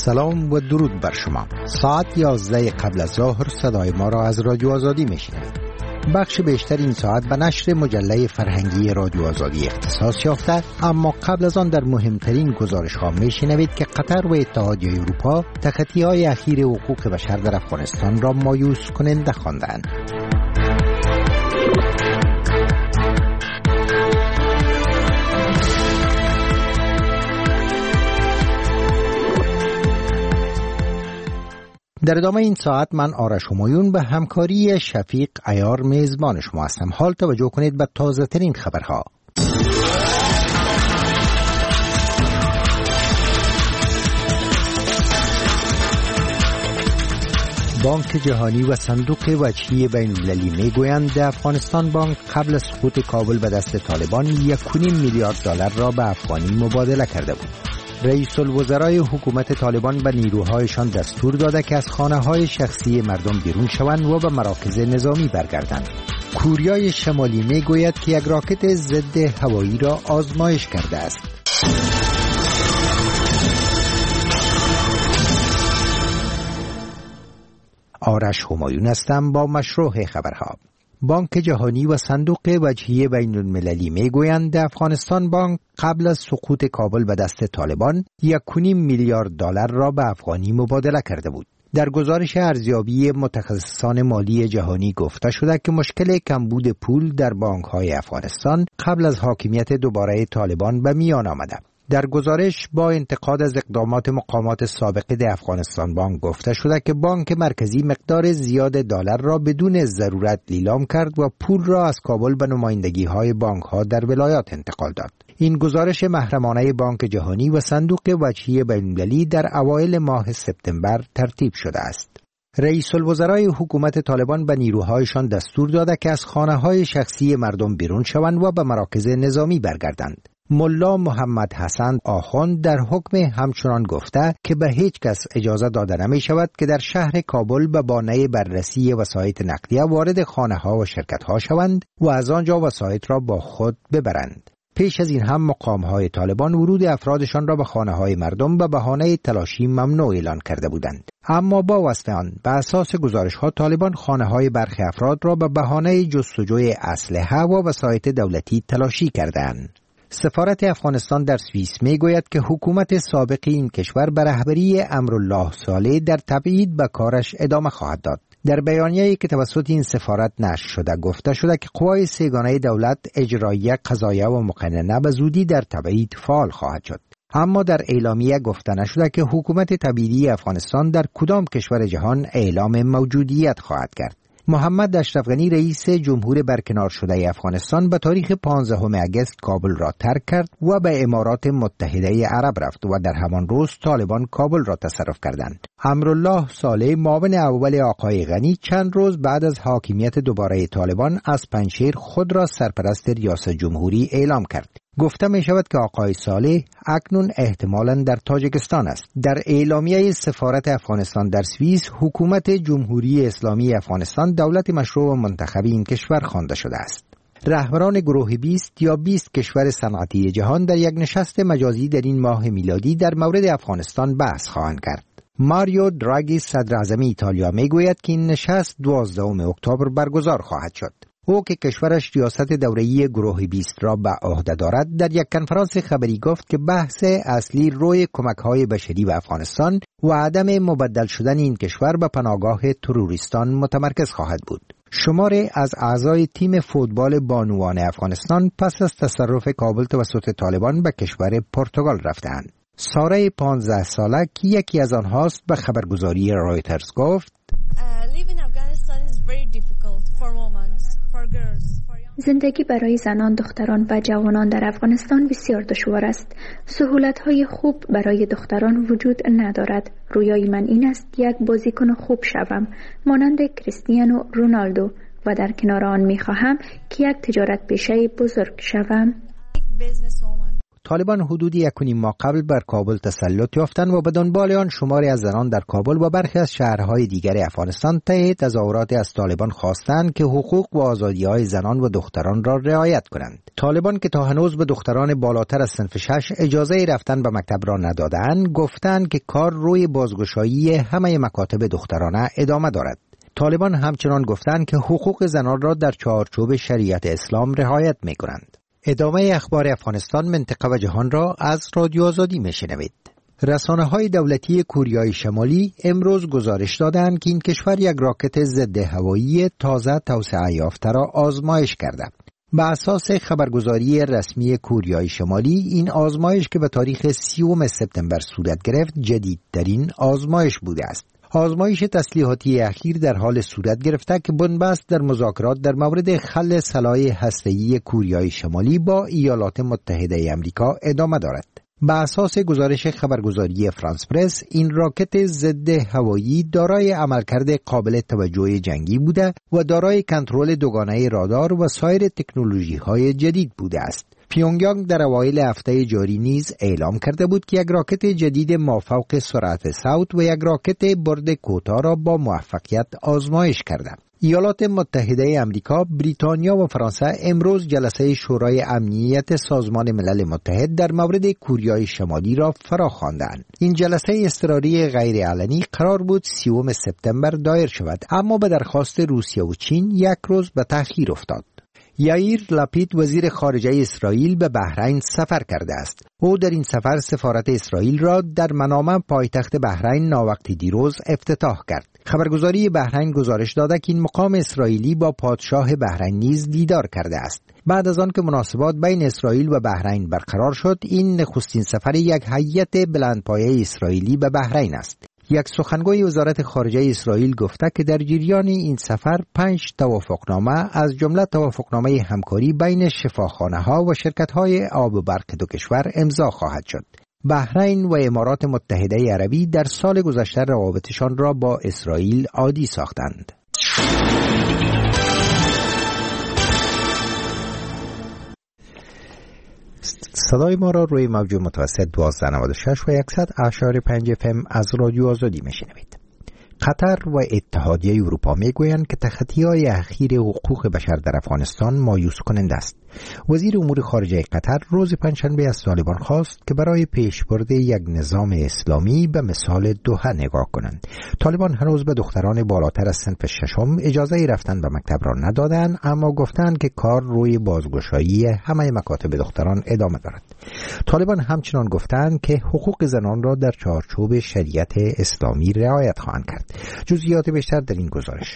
سلام و درود بر شما. ساعت 11 قبل از ظهر صدای ما را از رادیو آزادی میشنوید. بخش بیشتر این ساعت به نشر مجله فرهنگی رادیو آزادی اختصاص یافته، اما قبل از آن در مهمترین گزارش ها میشنوید که قطر و اتحادیه اروپا تخطی‌های اخیر حقوق بشر در افغانستان را مایوس کننده خواندند. در ادامه این ساعت من آرش همایون به همکاری شفیق عیار میزبان شما هستم. حال توجه کنید به تازه ترین خبرها. بانک جهانی و صندوق وجهی بین المللی میگویند افغانستان بانک قبل از سقوط کابل به دست طالبان 1.5 میلیارد دلار را به افغانی مبادله کرده بود. رئیس الوزرای حکومت طالبان به نیروهایشان دستور داده که از خانه‌های شخصی مردم بیرون شوند و به مراکز نظامی برگردند. کوریای شمالی میگوید که یک راکت ضد هوایی را آزمایش کرده است. آرش همایون هستم با مشروع خبرها. بانک جهانی و صندوق وجهی بین المللی میگویند افغانستان بانک قبل از سقوط کابل به دست طالبان 1.5 میلیارد دلار را به افغانی مبادله کرده بود. در گزارش ارزیابی متخصصان مالی جهانی گفته شده که مشکل کمبود پول در بانک‌های افغانستان قبل از حاکمیت دوباره طالبان به میان آمده. در گزارش با انتقاد از اقدامات مقامات سابقه افغانستان بانک گفته شده که بانک مرکزی مقدار زیاد دلار را بدون ضرورت لیلام کرد و پول را از کابل به نمایندگی‌های بانک‌ها در ولایات انتقال داد. این گزارش محرمانه بانک جهانی و صندوق وجهی بین‌المللی در اوایل ماه سپتامبر ترتیب شده است. رئیس الوزرای حکومت طالبان به نیروهایشان دستور داده که از خانه‌های شخصی مردم بیرون شوند و به مراکز نظامی برگردند. ملا محمد حسن آخوند در حکم همچنان گفته که به هیچ کس اجازه داده نمی شود که در شهر کابل به بهانه بررسی وسایط نقدیه وارد خانه‌ها و شرکت‌ها شوند و از آنجا وسایط را با خود ببرند. پیش از این هم مقام‌های طالبان ورود افرادشان را به خانه‌های مردم به بهانه تلاشی ممنوع اعلان کرده بودند. اما با وصف آن به اساس گزارش‌ها طالبان خانه‌های برخی افراد را به بهانه جستجوی اسلحه و وسایط دولتی تلاشی کردند. سفارت افغانستان در سوئیس میگوید که حکومت سابق این کشور به رهبری امرالله صالح در تبعید به کارش ادامه خواهد داد. در بیانیه‌ای که توسط این سفارت نشر شده گفته شده که قوای سه‌گانه دولت اجراییه، قضاییه و مقننه به زودی در تبعید فعال خواهد شد. اما در اعلامیه گفته نشده که حکومت تبعیدی افغانستان در کدام کشور جهان اعلام موجودیت خواهد کرد. محمد اشرف غنی رئیس جمهور برکنار شده افغانستان به تاریخ 15 اگست کابل را ترک کرد و به امارات متحده عرب رفت و در همان روز طالبان کابل را تصرف کردند. امرالله صالح معاون اول آقای غنی چند روز بعد از حاکمیت دوباره طالبان از پنجشیر خود را سرپرست ریاست جمهوری اعلام کرد. گفته می شود که آقای صالح اکنون احتمالاً در تاجیکستان است. در اعلامیه سفارت افغانستان در سوئیس حکومت جمهوری اسلامی افغانستان دولت مشروع و منتخب این کشور خوانده شده است. رهبران گروه 20 یا 20 کشور صنعتی جهان در یک نشست مجازی در این ماه میلادی در مورد افغانستان بحث خواهند کرد. ماریو دراگی صدر اعظم ایتالیا میگوید که این نشست 12 اکتبر برگزار خواهد شد. او که کشورش ریاست دوره‌ای گروه 20 را به عهده دارد در یک کنفرانس خبری گفت که بحث اصلی روی کمک‌های بشری به افغانستان و عدم مبدل شدن این کشور به پناهگاه تروریستان متمرکز خواهد بود. شماری از اعضای تیم فوتبال بانوان افغانستان پس از تصرف کابل توسط طالبان به کشور پرتغال رفتند. ساره 15 ساله که یکی از آنهاست به خبرگزاری رایترز گفت زندگی برای زنان، دختران و جوانان در افغانستان بسیار دشوار است. سهولت‌های خوب برای دختران وجود ندارد. رویای من این است یک بازیکن خوب شوم، مانند کریستیانو رونالدو، و در کنار آن می‌خواهم که یک تجارت پیشه بزرگ شوم. طالبان حدود 1.5 ماه قبل بر کابل تسلط یافتند و به دنبال آن شماری از زنان در کابل و برخی از شهرهای دیگر افغانستان طی تظاهرات از طالبان خواستند که حقوق و آزادی‌های زنان و دختران را رعایت کنند. طالبان که تا هنوز به دختران بالاتر از صنف 6 اجازه رفتن به مکتب را ندادند، گفتند که کار روی بازگشایی همه مکاتب دخترانه ادامه دارد. طالبان همچنان گفتند که حقوق زنان را در چارچوب شریعت اسلام رعایت می‌کنند. ادامه اخبار افغانستان، منطقه و جهان را از رادیو آزادی میشنوید. رسانه‌های دولتی کوریای شمالی امروز گزارش دادند که این کشور یک راکت ضد هوایی تازه توسعه یافته را آزمایش کرده. به اساس خبرگزاری رسمی کوریای شمالی، این آزمایش که به تاریخ 30 سپتامبر صورت گرفت جدیدترین آزمایش بوده است. آزمایش تسلیحاتی اخیر در حال صورت گرفته که بنبست در مذاکرات در مورد خلع سلاح هسته‌ای کوریای شمالی با ایالات متحده آمریکا ادامه دارد. به اساس گزارش خبرگزاری فرانس پرس، این راکت ضد هوایی دارای عملکرد قابل توجه جنگی بوده و دارای کنترل دوگانه رادار و سایر تکنولوژی‌های جدید بوده است. پیونگیانگ در اوایل هفته جاری نیز اعلام کرده بود که یک راکت جدید مافوق سرعت صوت و یک راکت برد کوتاه را با موفقیت آزمایش کرده. ایالات متحده آمریکا، بریتانیا و فرانسه امروز جلسه شورای امنیت سازمان ملل متحد در مورد کوریای شمالی را فرا خواندند. این جلسه اضطراری غیر علنی قرار بود 30 سپتامبر دایر شود، اما به درخواست روسیه و چین یک روز به تأخیر افتاد. یائیر لپید وزیر خارجه اسرائیل به بحرین سفر کرده است. او در این سفر سفارت اسرائیل را در منامه پایتخت بحرین ناوقتی دیروز افتتاح کرد. خبرگزاری بحرین گزارش داده که این مقام اسرائیلی با پادشاه بحرین نیز دیدار کرده است. بعد از آن که مناسبات بین اسرائیل و بحرین برقرار شد، این نخستین سفر یک هیئت بلندپایه اسرائیلی به بحرین است. یک سخنگوی وزارت خارجه اسرائیل گفته که در جریان این سفر 5 توافقنامه از جمله توافقنامه همکاری بین شفاخانه‌ها و شرکت‌های آب و برق دو کشور امضا خواهد شد. بحرین و امارات متحده عربی در سال گذشته روابطشان را با اسرائیل عادی ساختند. صدای ما را روی موج متوسط 1296 و 100.5 FM از رادیو آزادی میشنوید. قطر و اتحادیه اروپا میگویند که تخطی‌های اخیر حقوق بشر در افغانستان مایوس کننده است. وزیر امور خارجه قطر روز پنجشنبه از طالبان خواست که برای پیشبرد یک نظام اسلامی به مثال دوحه نگاه کنند. طالبان هنوز به دختران بالاتر از صنف 6 اجازه رفتن به مکتب را ندادند، اما گفتند که کار روی بازگشایی همه مکاتب دختران ادامه دارد. طالبان همچنان گفتند که حقوق زنان را در چارچوب شریعت اسلامی رعایت خواهند کرد. جزئیات بیشتر در این گزارش.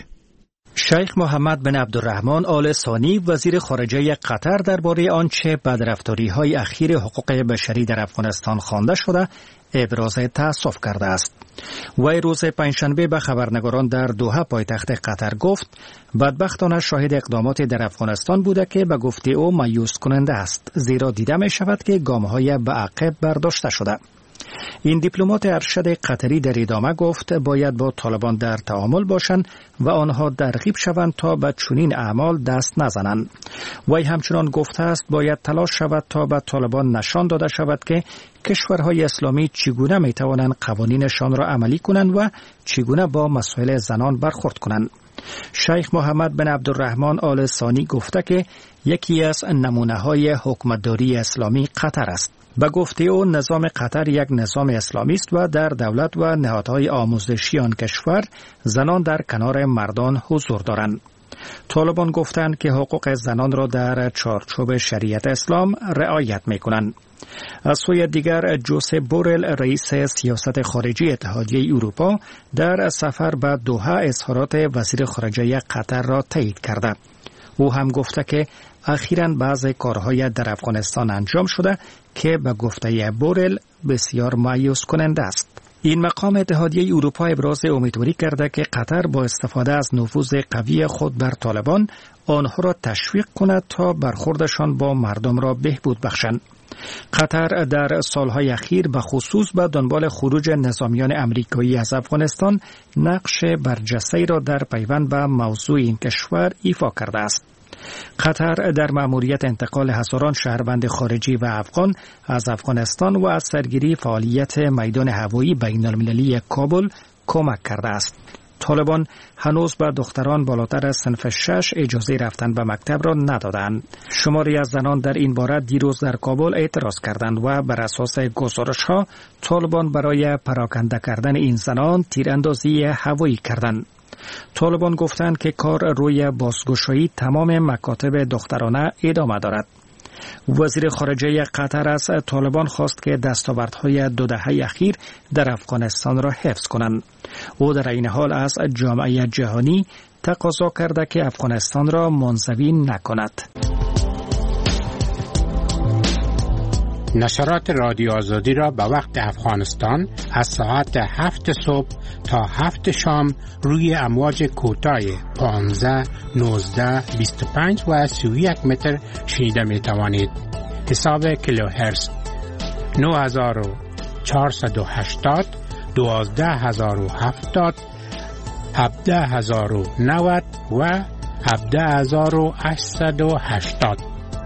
شیخ محمد بن عبدالرحمن آل ثانی وزیر خارجه قطر درباره آنچه بدرفتاری‌های اخیر حقوق بشری در افغانستان خوانده شده ابراز تأسف کرده است. وی روز پنجشنبه به خبرنگاران در دوحه پایتخت قطر گفت بدبختانه شاهد اقدامات در افغانستان بوده که به گفته او مایوس کننده است، زیرا دیده می شود که گام‌های به عقب برداشته شده. این دیپلمات ارشد قطری در ادامه گفت باید با طالبان در تعامل باشند و آنها ترغیب شوند تا به چنین اعمال دست نزنند. وی همچنان گفته است باید تلاش شود تا به طالبان نشان داده شود که کشورهای اسلامی چگونه می توانند قوانینشان را عملی کنند و چگونه با مسائل زنان برخورد کنند. شیخ محمد بن عبدالرحمن آل ثانی گفته که یکی از نمونه‌های حکومتداری اسلامی قطر است. به گفته او نظام قطر یک نظام اسلامی است و در دولت و نهادهای آموزشی آن کشور زنان در کنار مردان حضور دارند. طالبان گفتند که حقوق زنان را در چارچوب شریعت اسلام رعایت می‌کنند. از سوی دیگر جوزپ بورل رئیس سیاست خارجی اتحادیه اروپا در سفر به دوحه اظهارات وزیر خارجه قطر را تایید کرده. او هم گفته که اخیراً بعضی کارهای در افغانستان انجام شده که به گفته بورل بسیار مایوس کننده است. این مقام اتحادیه اروپا ابراز امیدواری کرده که قطر با استفاده از نفوذ قوی خود بر طالبان آنها را تشویق کند تا برخوردشان با مردم را بهبود بخشند. قطر در سالهای اخیر به خصوص به دنبال خروج نظامیان امریکایی از افغانستان نقش برجسته‌ای را در پیوند به موضوع این کشور ایفا کرده است. قطر در مأموریت انتقال هزاران شهروند خارجی و افغان از افغانستان و از سرگیری فعالیت میدان هوایی بین المللی کابل کمک کرده است. طالبان هنوز به دختران بالاتر از صنف 6 اجازه رفتن به مکتب را ندادند. شماری از زنان در این باره دیروز در کابل اعتراض کردند و بر اساس گزارش‌ها طالبان برای پراکنده کردن این زنان تیراندازی هوایی کردند. طالبان گفتند که کار روی بازگشایی تمام مکاتب دخترانه ادامه دارد. وزیر خارجه قطر از طالبان خواست که دستاوردهای 2 دهه اخیر در افغانستان را حفظ کنند. او در این حال از جامعه جهانی تقاضا کرده که افغانستان را منزوی نکند. نشرات رادیو آزادی را به وقت افغانستان از ساعت 7 صبح تا 7 شام روی امواج کوتاه 15, 19, 25 و 31 متر شنیده می توانید. حساب کیلوهرتز 9480, 12070, 17090 و 17880.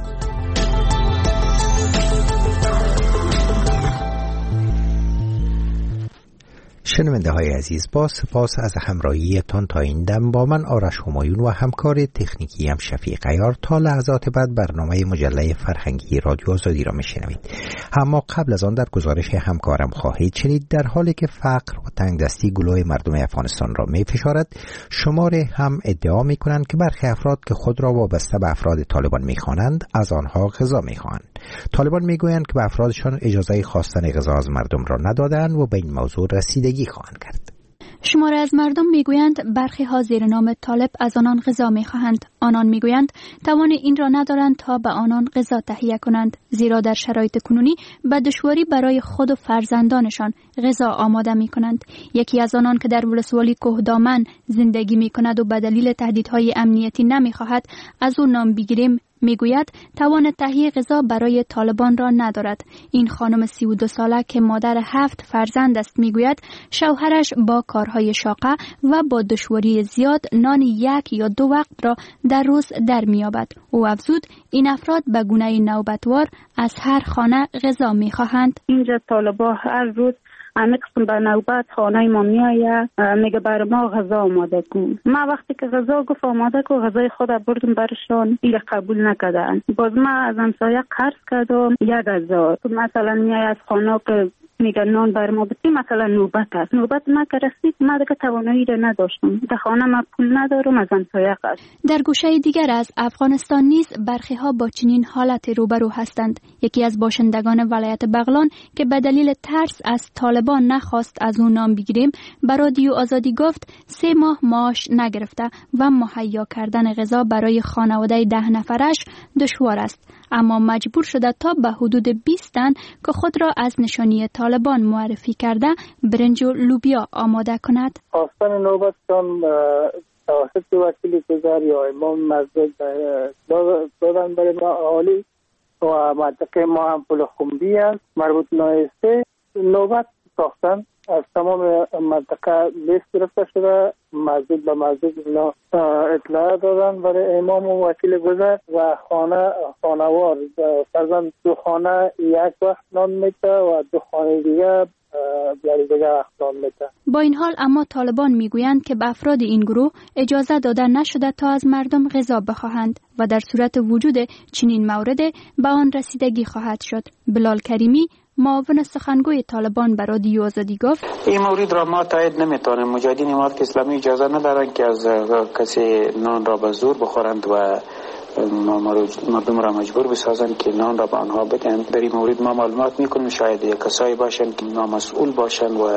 شنونده های عزیز، با سپاس از همراهیتان تا این دم با من آرش همایون و همکار تکنیکی هم شفیق عیار. تا لحظات بعد برنامه مجله فرهنگی رادیو آزادی را میشنوید. اما قبل از آن در گزارش همکارم خواهید شنید در حالی که فقر و تنگدستی گلوی مردم افغانستان را میفشارد، شماره هم ادعا میکنند که برخی افراد که خود را وابسته به افراد طالبان میخوانند از آنها غذا میخواهند. طالبان میگویند که به افرادشان اجازه خواستن غذا از مردم را ندادند و به این موضوع رسیدگی خواهند کرد. شماره از مردم میگویند برخی ها زیر نام طالب از آنان غذا میخواهند. آنان میگویند توان این را ندارند تا به آنان غذا تهیه کنند، زیرا در شرایط کنونی به دشواری برای خود و فرزندانشان غذا آماده میکنند. یکی از آنان که در ولسوالی کوهدامن زندگی میکند و به دلیل تهدیدهای امنیتی نمیخواهد از او نام بگیریم، میگوید توان تهیه غذا برای طالبان را ندارد. این خانم 32 ساله که مادر 7 فرزند است میگوید شوهرش با کارهای شاقه و با دشواری زیاد نان 1 یا 2 وقت را در روز در میابد. او افزود این افراد به گونه نوبتوار از هر خانه غذا میخواهند. اینجا طالبا هر روز همه قسم به نوبت خانه ما میایه، میگه بر ما غذا آماده کن. ما وقتی که غذا گفت آماده کن، غذای خود بردم برشان، این قبول نکردن. باز ما از همسایه قرض کردم 1000. مثلا میای از خانه که میگه نان بر ما بسی، مثلا نوبت است، نوبت ما که رسید ما دیگه توانایی را نداشتم، در خانه ما پول ندارم، از همسایه قرض. در گوشه دیگر از افغانستان نیز برخی ها با چنین حالت روبرو هستند. یکی از باشندگان ولایت بغلان که به دلیل ترس از طالبان نخواست از اون نام بگیریم، به رادیو آزادی گفت 3 ماه معاش نگرفته و مهیا کردن غذا برای خانواده 10 نفرش دشوار است، اما مجبور شده تا به حدود 20 تن که خود را از نشانی طالبان معرفی کرده برنج و لوبیا آماده کند. خواستن نوبتشان توسط وکیل گذار یا امام مسجد دادن برای ما عالی و منطقه ما هم پل خنبی است مربوط نایسته. نوبت ساختن از تمام منطقه لیست گرفته شده، مسجد به مسجد اطلاع دادن برای امام و وکیل گذر و خانوار فرزند 2 خانه 1 وقت نان میته و 2 خانه دیگه دیگه وقت نان میته. با این حال اما طالبان میگویند که به افراد این گروه اجازه داده نشده تا از مردم غذا بخواهند و در صورت وجود چنین مورد به آن رسیدگی خواهد شد. بلال کریمی معاون سخنگوی طالبان به رادیو آزادی گفت این مورد را ما تایید نمیتونیم. مجاهدین امارت اسلامی اجازه ندارند که از کسی نان را به زور بخورند و مردم را مجبور بسازند که نان را به آنها بدهند. در این مورد ما معلومات میکنیم، شاید کسایی باشند که نامسئول باشند و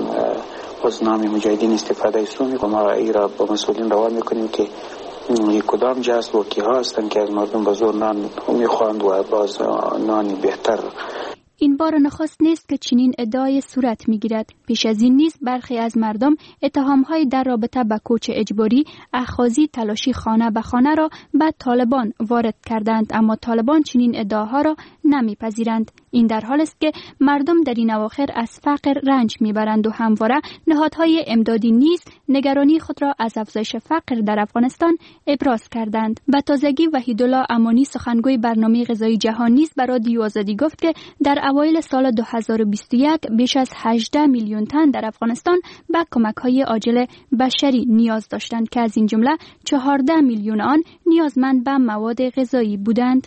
از نام مجاهدین استفاده سوء و ما ای را با مسئولین روان میکنیم که کدام جست و کیها هستند که از مردم به زور نان میخواهند و باز نانی بهتر. این بار نخست نیست که چنین ادعای صورت میگیرد. پیش از این نیز برخی از مردم اتهام‌های در رابطه با کوچ اجباری، اخاذی، تلاشی خانه به خانه را به طالبان وارد کردند، اما طالبان چنین ادعاها را نمیپذیرند. این در حال است که مردم در این اواخر از فقر رنج میبرند و همواره نهادهای امدادی نیز نگرانی خود را از افزایش فقر در افغانستان ابراز کردند. به تازگی وحیدالله امانی سخنگوی برنامه غذایی جهانی نیز به رادیو آزادی گفت که در اوایل سال 2021 بیش از 18 میلیون تن در افغانستان به کمک‌های عاجل بشری نیاز داشتند که از این جمله 14 میلیون آن نیازمند به مواد غذایی بودند.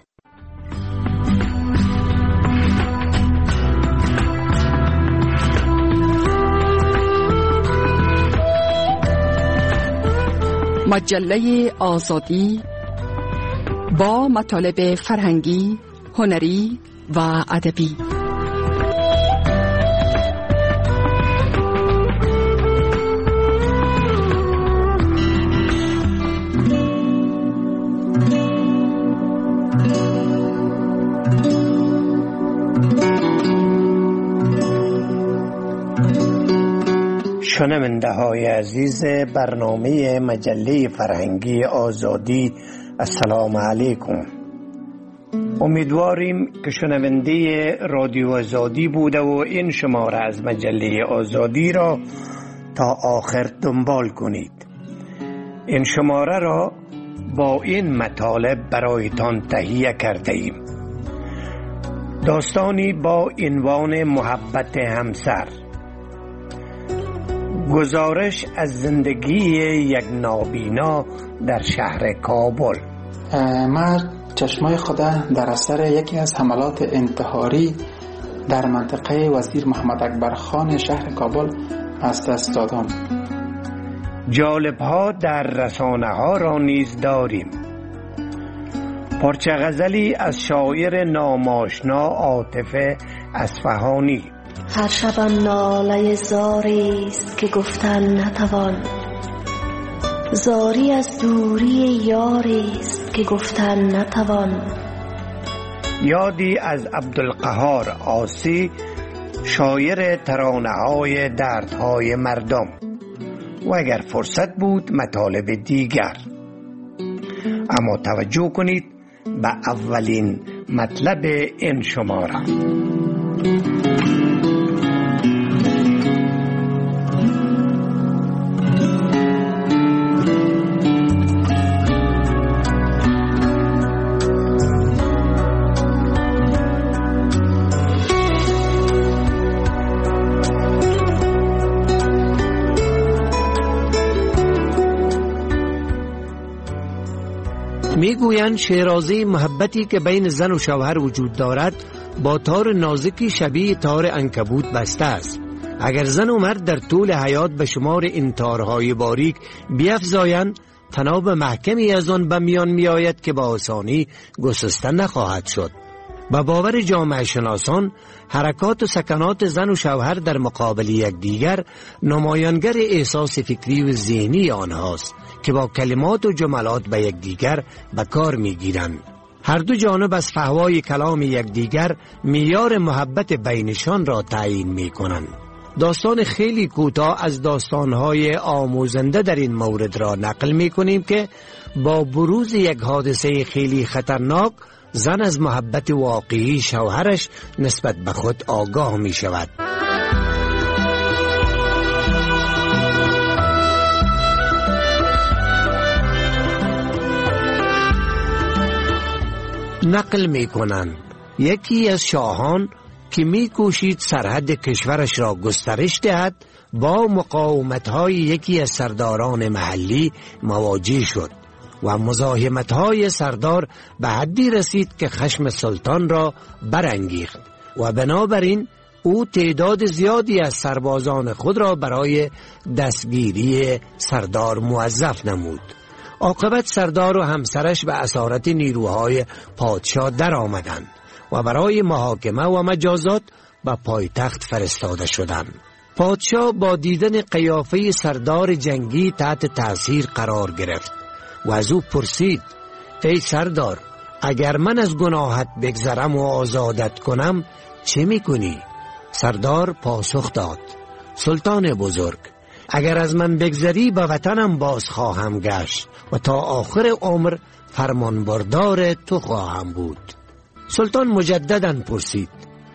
مجله آزادی با مطالب فرهنگی، هنری و ادبی. شنونده های عزیز برنامه مجله فرهنگی آزادی، السلام علیکم. امیدواریم که شنونده رادیو آزادی بوده و این شماره از مجله آزادی را تا آخر دنبال کنید. این شماره را با این مطالب برایتان تهیه کرده ایم. داستانی با عنوان محبت همسر، گزارش از زندگی یک نابینا در شهر کابل. مرد چشمای خود در اثر یکی از حملات انتحاری در منطقه وزیر محمد اکبر خان شهر کابل از دست دادم. جالب‌ها در رسانه‌ها را نیز داریم. پارچه غزلی از شاعر ناماشنا عاطف اصفهانی. هر شب ناله زاری است که گفتن نتوان، زاری از دوری یاری است که گفتن نتوان. یادی از عبدالقهار عاصی، شاعر ترانه‌های دردهای مردم. و اگر فرصت بود مطالب دیگر. اما توجه کنید به اولین مطلب این شماره. میگویند شیرازی محبتی که بین زن و شوهر وجود دارد با تار نازکی شبیه تار عنکبوت بسته است. اگر زن و مرد در طول حیات به شمار این تارهای باریک بیفزایند، تناب محکمی از آن به میان میآید که با آسانی گسسته نخواهد شد. با باور جامعه شناسان، حرکات و سکنات زن و شوهر در مقابل یکدیگر نمایانگر احساس فکری و ذهنی آنهاست که با کلمات و جملات به یکدیگر به کار میگیرند. هر دو جانب از فحوای کلام یکدیگر معیار محبت بینشان را تعیین میکنند. داستان خیلی کوتاه از داستانهای آموزنده در این مورد را نقل میکنیم که با بروز یک حادثه خیلی خطرناک، زن از محبت واقعی شوهرش نسبت به خود آگاه می شود. نقل می کنند یکی از شاهان که می کوشید سرحد کشورش را گسترش دهد، با مقاومت‌های یکی از سرداران محلی مواجه شد و مزاحمت‌های سردار به حدی رسید که خشم سلطان را برانگیخت و بنابراین او تعداد زیادی از سربازان خود را برای دستگیری سردار موظف نمود. عاقبت سردار و همسرش به اسارت نیروهای پادشاه در آمدند و برای محاکمه و مجازات به پایتخت فرستاده شدند. پادشاه با دیدن قیافه سردار جنگی تحت تأثیر قرار گرفت و از او پرسید: ای سردار، اگر من از گناهت بگذرم و آزادت کنم چه میکنی؟ سردار پاسخ داد: سلطان بزرگ، اگر از من بگذری به وطنم باز خواهم گشت و تا آخر عمر فرمانبردار تو خواهم بود. سلطان مجدداً پرسید: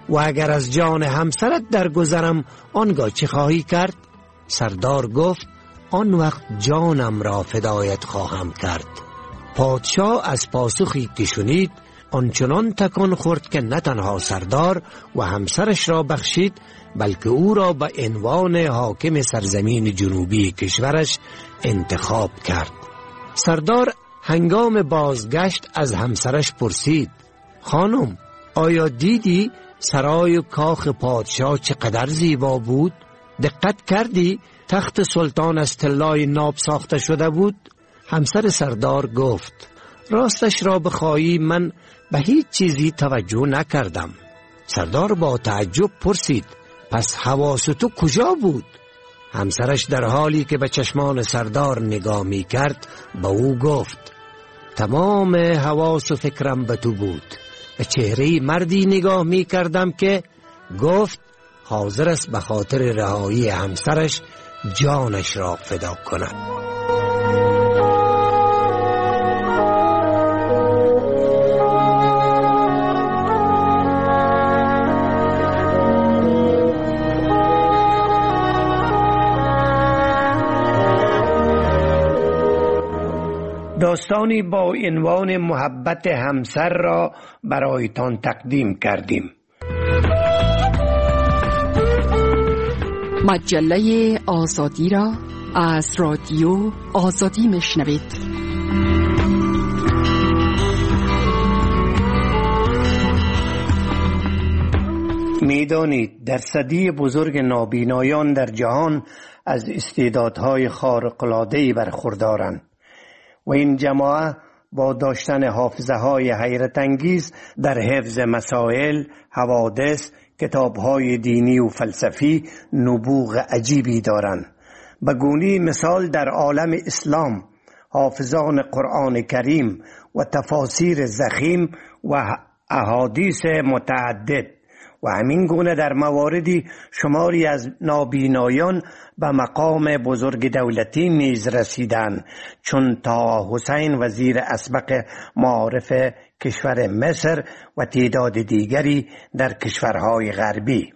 و اگر از جان همسرت درگذرم آنگاه چه خواهی کرد؟ سردار گفت آن وقت جانم را فدایت خواهم کرد. پادشاه از پاسخی که شنید آنچنان تکان خورد که نه تنها سردار و همسرش را بخشید بلکه او را به عنوان حاکم سرزمین جنوبی کشورش انتخاب کرد. سردار هنگام بازگشت از همسرش پرسید خانم آیا دیدی سرای و کاخ پادشاه چقدر زیبا بود؟ دقت کردی تخت سلطان از طلای ناب ساخته شده بود؟ همسر سردار گفت راستش را بخواهی من به هیچ چیزی توجه نکردم. سردار با تعجب پرسید پس حواس تو کجا بود؟ همسرش در حالی که به چشمان سردار نگاه می کرد به او گفت تمام حواس و فکرم به تو بود. به چهره مردی نگاه می کردم که گفت حاضر است به خاطر رهایی همسرش جانش را فدا کند. داستانی با عنوان محبت همسر را برایتان تقدیم کردیم. مجله آزادی را از رادیو آزادی میشنوید. میدانید در صدی بزرگ نابینایان در جهان از استعدادهای خارق‌العاده‌ای برخوردارند و این جماعه با داشتن حافظه‌های حیرت انگیز در حفظ مسائل، حوادث، کتاب‌های دینی و فلسفی نبوغ عجیبی دارند. به گونه مثال در عالم اسلام حافظان قرآن کریم و تفاسیر ضخیم و احادیث متعدد و همین گونه در مواردی شماری از نابینایان به مقام بزرگ دولتی نیز رسیدند، چون طه حسین وزیر اسبق معارف کشور مصر و تعداد دیگری در کشورهای غربی.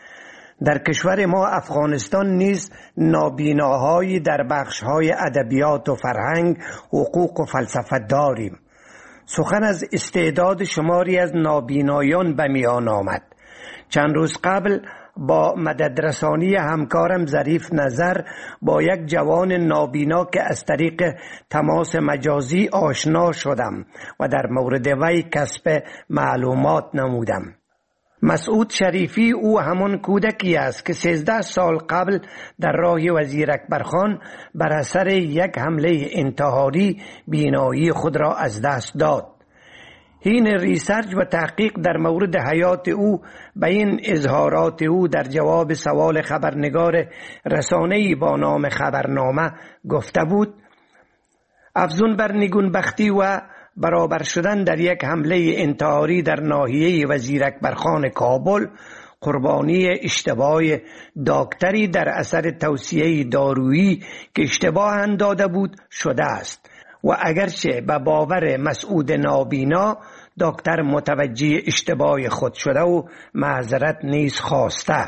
در کشور ما افغانستان نیز نابیناهایی در بخش‌های ادبیات و فرهنگ، حقوق و فلسفه داریم. سخن از استعداد شماری از نابینایان به میان آمد. چند روز قبل با مددرسانی همکارم ظریف نظر با یک جوان نابینا که از طریق تماس مجازی آشنا شدم و در مورد وی کسب معلومات نمودم. مسعود شریفی او همان کودکی است که 13 سال قبل در راه وزیر اکبرخان بر اثر یک حمله انتحاری بینایی خود را از دست داد. این ریسرچ و تحقیق در مورد حیات او به این اظهارات او در جواب سوال خبرنگار رسانه‌ای با نام خبرنامه گفته بود افزون بر نگونبختی و برابر شدن در یک حمله انتحاری در ناحیه وزیر اکبرخان کابل، قربانی اشتباه دکتری در اثر توصیه دارویی که اشتباه داده بود شده است و اگرچه به باور مسعود نابینا دکتر متوجه اشتباه خود شده و معذرت نیز خواسته،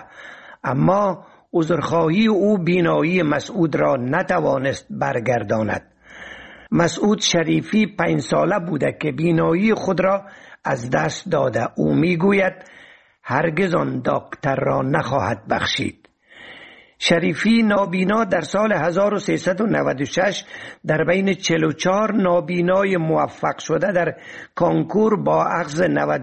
اما عذرخواهی او بینایی مسعود را نتوانست برگرداند. مسعود شریفی 5 ساله بوده که بینایی خود را از دست داده. او میگوید هرگز آن دکتر را نخواهد بخشید. شریفی نابینا در سال 1396 در بین 44 نابینای موفق شده در کنکور با اخذ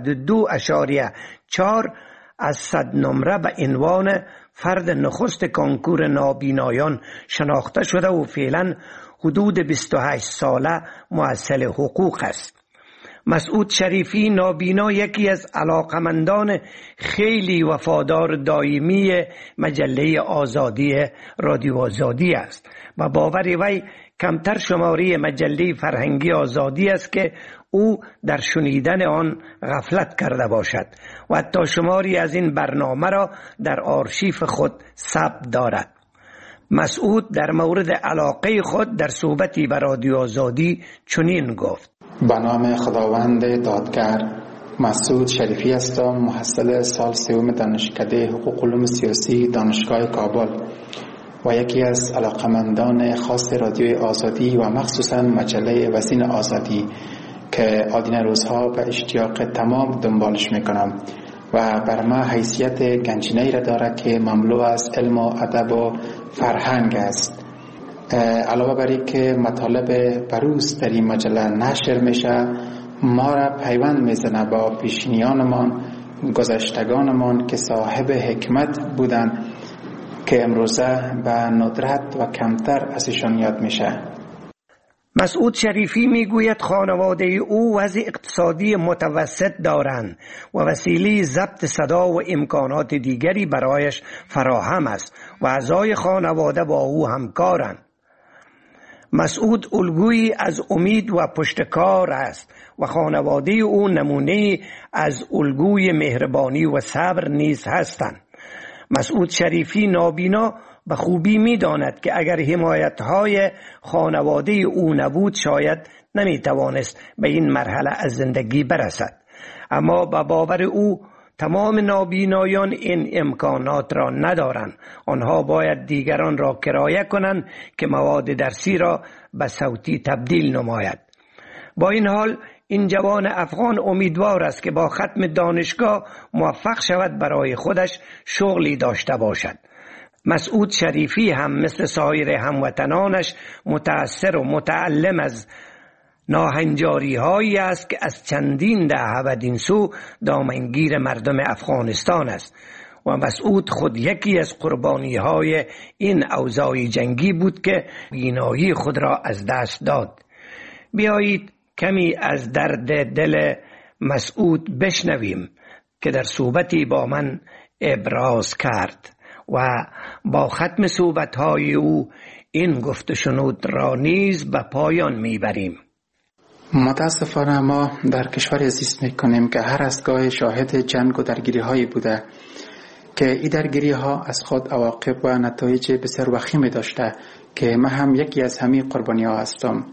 92.4 از 100 نمره به عنوان فرد نخست کنکور نابینایان شناخته شده و فعلا حدود 28 ساله محصل حقوق است. مسعود شریفی نابینا یکی از علاقمندان خیلی وفادار دائمی مجله آزادی رادیو آزادی است و باور وی کمتر شماری مجله فرهنگی آزادی است که او در شنیدن آن غفلت کرده باشد و حتی شماری از این برنامه را در آرشیف خود ثبت دارد. مسعود در مورد علاقه خود در صحبتی به رادیو آزادی چنین گفت: به نام خداوند دادگر، مسعود شریفی هستم، محصل سال سوم دانشکده حقوق علوم سیاسی دانشگاه کابل و یکی از علاقمندان خاص رادیوی آزادی و مخصوصا مجله وزین آزادی که آدین روزها به اشتیاق تمام دنبالش میکنم و بر ما حیثیت گنجینه‌ای را داره که مملو از علم و ادب و فرهنگ است. علاوه بر این که مطالب بروز در این مجله نشر میشه، ما را پیوند میزنه با پیشینیانمان، گذشتگانمان که صاحب حکمت بودند که امروزه به ندرت و کمتر ازشان یاد میشه. مسعود شریفی میگوید خانواده او وضع اقتصادی متوسط دارند و وسیله ضبط صدا و امکانات دیگری برایش فراهم است و اعضای خانواده با او همکارند. مسعود الگویی از امید و پشتکار است و خانواده او نمونه از الگوی مهربانی و صبر نیز هستند. مسعود شریفی نابینا به خوبی می‌داند که اگر حمایت‌های خانواده او نبود شاید نمی‌توانست به این مرحله از زندگی برسد، اما به باور او تمام نابینایان این امکانات را ندارند. آنها باید دیگران را کرایه کنند که مواد درسی را به صوتی تبدیل نماید. با این حال این جوان افغان امیدوار است که با ختم دانشگاه موفق شود برای خودش شغلی داشته باشد. مسعود شریفی هم مثل سایر هموطنانش متأثر و متعلم از ناهنجاری هایی است که از چندین دهه بدین سو دامنگیر مردم افغانستان است و مسعود خود یکی از قربانی های این اوضاع جنگی بود که بینایی خود را از دست داد. بیایید کمی از درد دل مسعود بشنویم که در صحبتی با من ابراز کرد و با ختم صحبت‌های او این گفت و شنود را نیز به پایان میبریم. متاسفانه ما در کشوری زیست میکنیم که هر از گاهی شاهد جنگ و درگیری هایی بوده که این درگیری ها از خود عواقب و نتایج بسیار وخیمی داشته که من هم یکی از همین قربانی ها هستم.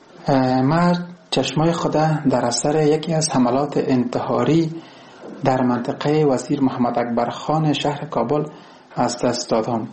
من چشمای خود در اثر یکی از حملات انتحاری در منطقه وزیر محمد اکبر خان شهر کابل از دست دادم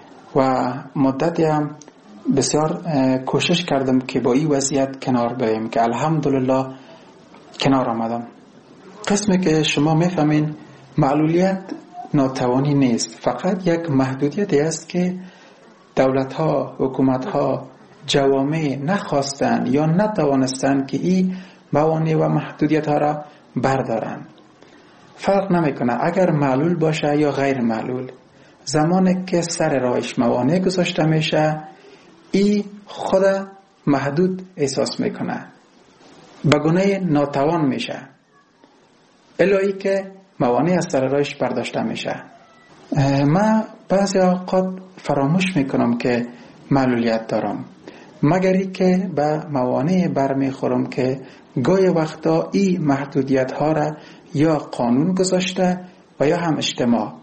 و مدتی هم بسیار کوشش کردم که با این وضعیت کنار بریم که الحمدلله کنار آمدم. قسمی که شما میفهمین معلولیت ناتوانی نیست، فقط یک محدودیتی است که دولت ها، حکومت ها، جوامع نخواستن یا نتوانستن که این موانع و محدودیت ها را بردارن. فرق نمیکنه اگر معلول باشه یا غیر معلول، زمانی که سر راهش موانع گذاشته میشه ای خود محدود احساس میکنه، به گونه ناتوان میشه، الهی که موانع از سر راهش برداشته میشه. من بعضی اوقات فراموش میکنم که معلولیت دارم، مگری که به موانع برمیخورم که گاهی وقتا ای محدودیت ها را یا قانون گذاشته و یا هم اجتماع.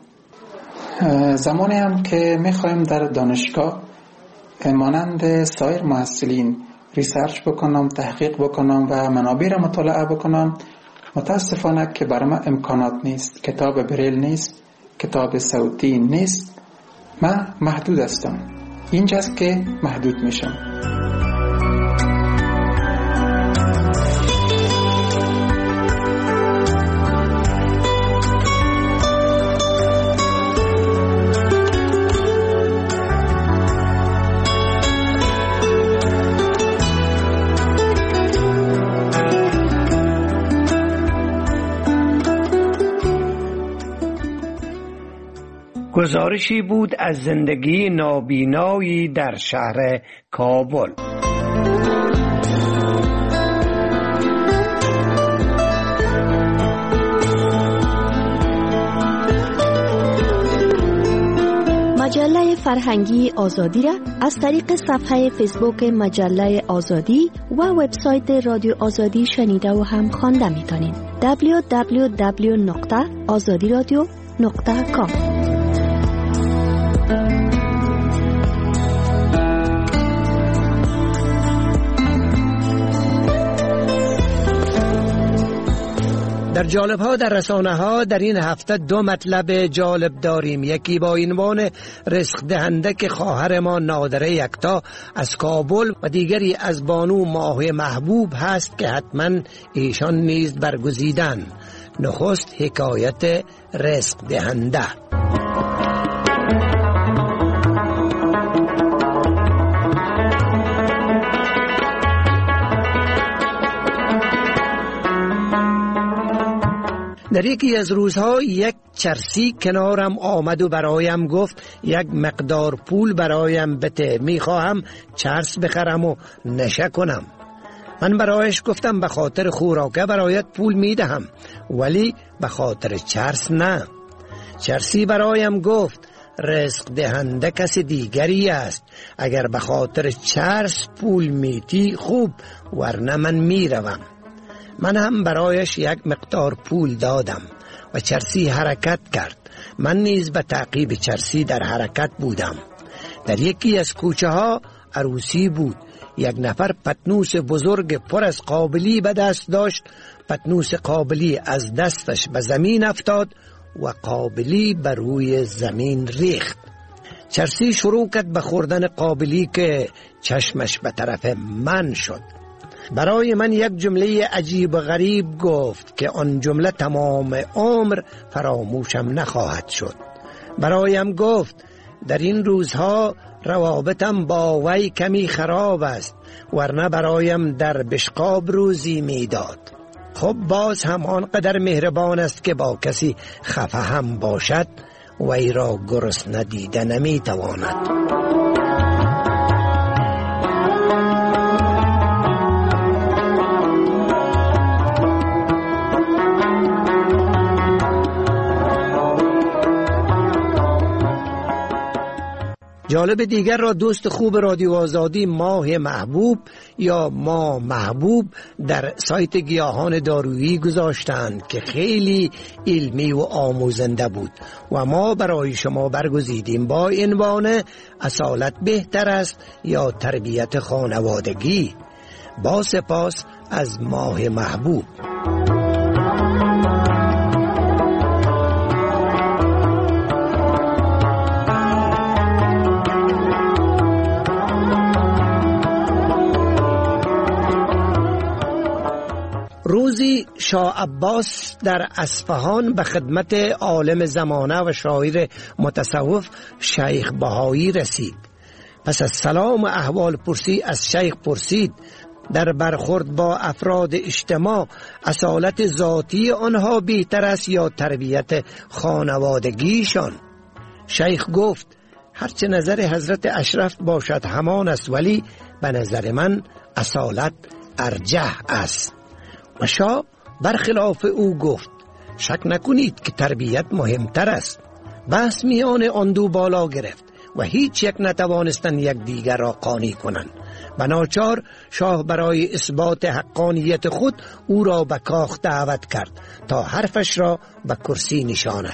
زمانی هم که میخوایم در دانشگاه مانند سایر محصلین ریسرچ بکنم، تحقیق بکنم و منابع را مطالعه بکنم، متاسفانه که برای من امکانات نیست. کتاب بریل نیست، کتاب صوتی نیست، من محدود هستم. اینجاست که محدود میشم. گزارشی بود از زندگی نابینایی در شهر کابل. مجله فرهنگی آزادی را از طریق صفحه فیسبوک مجله آزادی و وبسایت رادیو آزادی شنیده و هم خوانده می‌تونید. www.azadiradio.com. در جالب ها در رسانه ها در این هفته دو مطلب جالب داریم. یکی با عنوان رزق دهنده که خواهر ما نادره یکتا از کابل و دیگری از بانو ماه محبوب هست که حتما ایشان نیز برگزیدن. نخست حکایت رزق دهنده. در یکی از روزها یک چرسی کنارم آمد و برایم گفت یک مقدار پول برایم بده، میخواهم چرس بخرم و نشه کنم. من برایش گفتم به خاطر خوراکه برایت پول میدهم ولی به خاطر چرس نه. چرسی برایم گفت رزق دهنده کس دیگری است، اگر به خاطر چرس پول میدی خوب، ورنه من میروم. من هم برایش یک مقدار پول دادم و چرسی حرکت کرد. من نیز به تعقیب چرسی در حرکت بودم. در یکی از کوچه ها عروسی بود. یک نفر پتنوس بزرگ پر از قابلی به دست داشت. پتنوس قابلی از دستش به زمین افتاد و قابلی بر روی زمین ریخت. چرسی شروع کرد به خوردن قابلی که چشمش به طرف من شد. برای من یک جمله عجیب و غریب گفت که آن جمله تمام عمر فراموشم نخواهد شد. برایم گفت در این روزها روابطم با وی کمی خراب است، ورنه برایم در بشقاب روزی میداد. خب باز هم آنقدر مهربان است که با کسی خفه هم باشد وی را گرسنه دیده نمیتواند. جالب دیگر را دوست خوب رادیو آزادی ماه محبوب یا ما محبوب در سایت گیاهان دارویی گذاشتند که خیلی علمی و آموزنده بود و ما برای شما برگزیدیم با عنوان اصالت بهتر است یا تربیت خانوادگی. با سپاس از ماه محبوب. روزی شاه عباس در اصفهان به خدمت عالم زمانه و شاعر متصوف شیخ بهایی رسید. پس از سلام و احوال پرسی از شیخ پرسید در برخورد با افراد اجتماع اصالت ذاتی آنها بهتر است یا تربیت خانوادگیشان؟ شیخ گفت هرچه نظر حضرت اشرف باشد همان است، ولی به نظر من اصالت ارجح است. و شاه برخلاف او گفت شک نکنید که تربیت مهمتر است. بحث میان آن دو بالا گرفت و هیچ یک نتوانستند یک دیگر را قانع کنند. بناچار شاه برای اثبات حقانیت خود او را به کاخ دعوت کرد تا حرفش را به کرسی نشاند.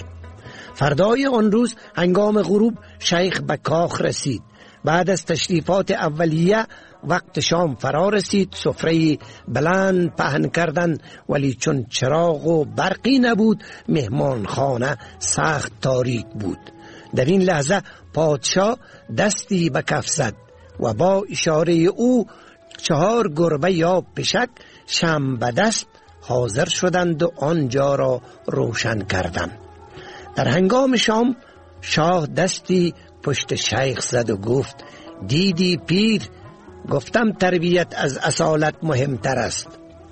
فردای آن روز هنگام غروب شیخ به کاخ رسید. بعد از تشریفات اولیه وقت شام فرا رسید. سفره بلند پهن کردند، ولی چون چراغ و برقی نبود مهمان خانه سخت تاریک بود. در این لحظه پادشاه دستی به کف زد و با اشاره او 4 گربه یا پشک شم به دست حاضر شدند و آنجا را روشن کردند. در هنگام شام شاه دستی پشت شیخ زد و گفت دیدی پیر، گفتم تربیت از اصالت مهمتر است،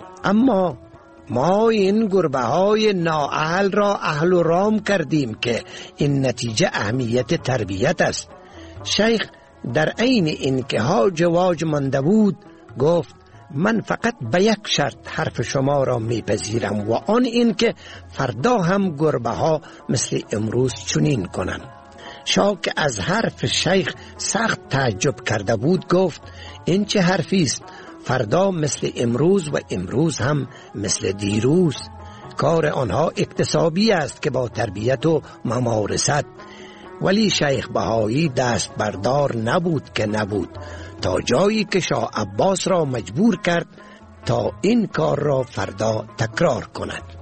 اما ما این گربه های نااهل را اهل و رام کردیم که این نتیجه اهمیت تربیت است. شیخ در عین این که هاج واج مانده بود گفت من فقط به یک شرط حرف شما را میپذیرم و آن این که فردا هم گربه ها مثل امروز چنین کنند. شاه که از حرف شیخ سخت تعجب کرده بود گفت این چه حرفی است؟ فردا مثل امروز و امروز هم مثل دیروز. کار آنها اکتسابی است که با تربیت و ممارست. ولی شیخ بهایی دست بردار نبود که نبود، تا جایی که شاه عباس را مجبور کرد تا این کار را فردا تکرار کند.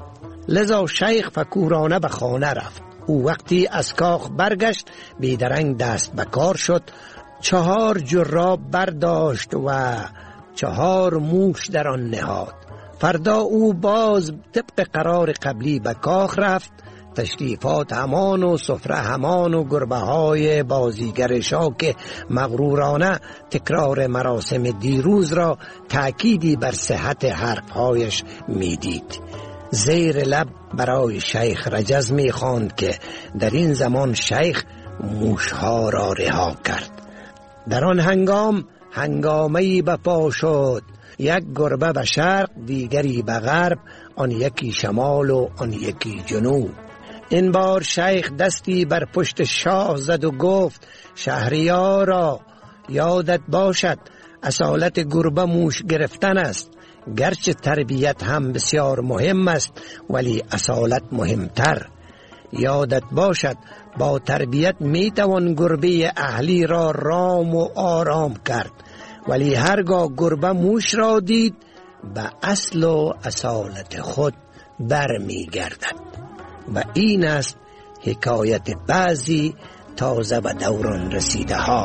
لذا شیخ فکورانه به خانه رفت. او وقتی از کاخ برگشت بیدرنگ دست به کار شد، 4 جراب برداشت و 4 موش در آن نهاد. فردا او باز طبق قرار قبلی به کاخ رفت. تشریفات همان و سفره همان و گربه های بازیگر شاک مغرورانه تکرار مراسم دیروز را تأکیدی بر صحت حرفهایش میدید. زیر لب برای شیخ رجز میخواند که در این زمان شیخ موشها را رها کرد. در آن هنگامه‌ای بپا شد، یک گربه به شرق، دیگری به غرب، آن یکی شمال و آن یکی جنوب. این بار شیخ دستی بر پشت شاه زد و گفت: شهریارا، یادت باشد اصالت گربه موش گرفتن است. گرچه تربیت هم بسیار مهم است، ولی اصالت مهمتر. یادت باشد با تربیت میتوان گربه اهلی را رام و آرام کرد، ولی هرگاه گربه موش را دید به اصل و اصالت خود برمیگردد. و این است حکایت بعضی تازه به دوران رسیده ها.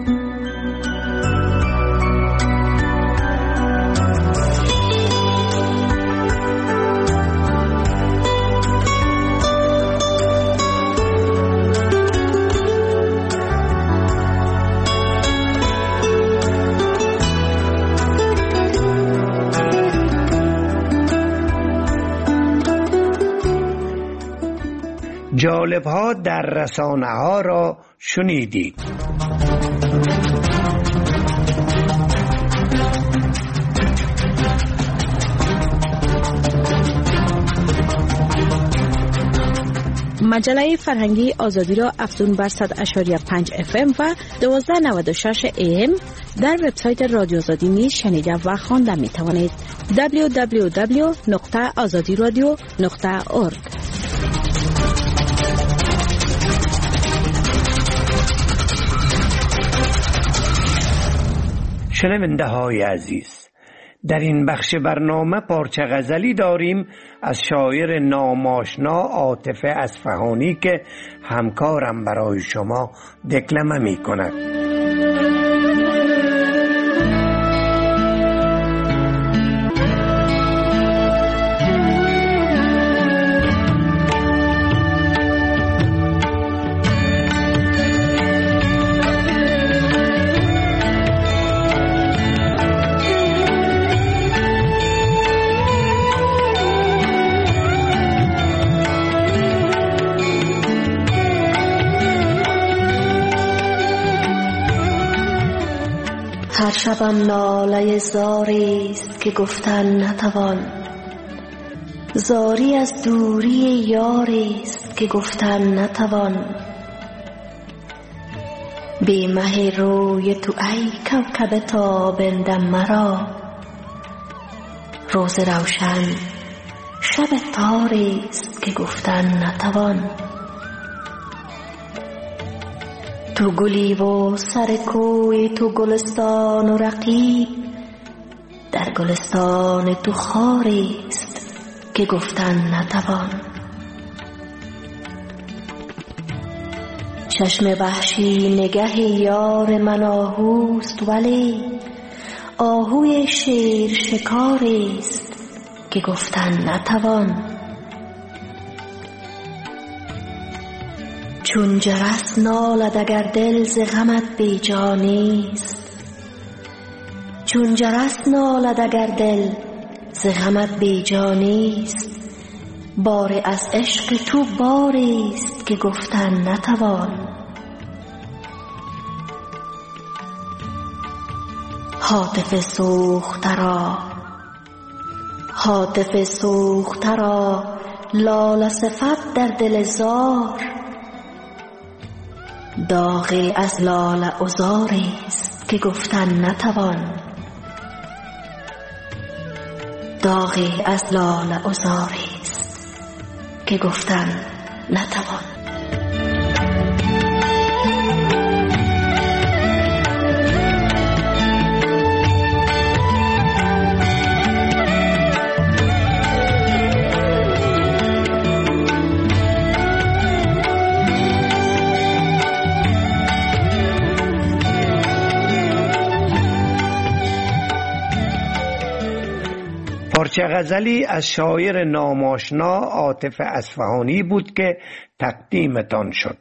جالب ها در رسانه ها را شنیدید. مجله فرهنگی آزادی را افزون بر 100.5 FM و 1296 AM در وبسایت رادیو آزادی نیز شنیده و خوانده می توانید. www.azadiradio.org. شنونده های عزیز، در این بخش برنامه پارچه غزلی داریم از شاعر ناماشنا عاطف اصفهانی که همکارم برای شما دکلمه می کند. هر شبم ناله زاری است که گفتن نتوان، زاری از دوری یاری است که گفتن نتوان. بی مه روی تو ای کوکب تابندم مرا، روز روشن شب تاری است که گفتن نتوان. تو گلی و سر کوی، تو گلستان و رقیب، در گلستان تو خاری است که گفتن نتوان. چشم وحشی نگه یار من آهوست، ولی آهوی شیر شکاری است که گفتن نتوان. چون جرس نالد اگر دل ز غمت بیجا نیست، چون جرس نالد اگر دل ز غمت بیجا نیست، بار از عشق تو باری است که گفتن نتوان. هاتف سوخته را لاله صفت در دل زار، داغی از لاله عذاری است که گفتن نتوان. داغی از لاله عذاری است که گفتن نتوان. پارچه غزلی از شاعر ناماشنا عاطف اصفهانی بود که تقدیمتان شد.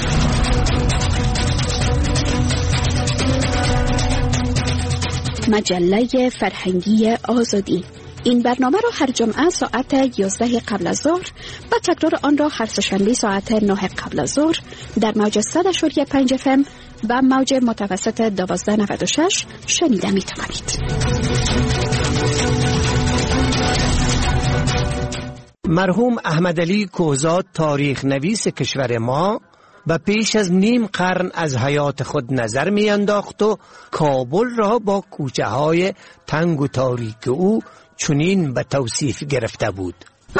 مجله فرهنگی آزادی. این برنامه را هر جمعه ساعت 11 قبل از ظهر و تکرار آن را هر سه‌شنبه ساعت 9 قبل از ظهر در موج 100.5 FM و موج متوسط 1296 شنیده می توانید. مرحوم احمدعلی کهزاد تاریخ نویس کشور ما و پیش از نیم قرن از حیات خود نظر می انداخت و کابل را با کوچه های تنگ و تاریک او چنین به توصیف گرفته بود: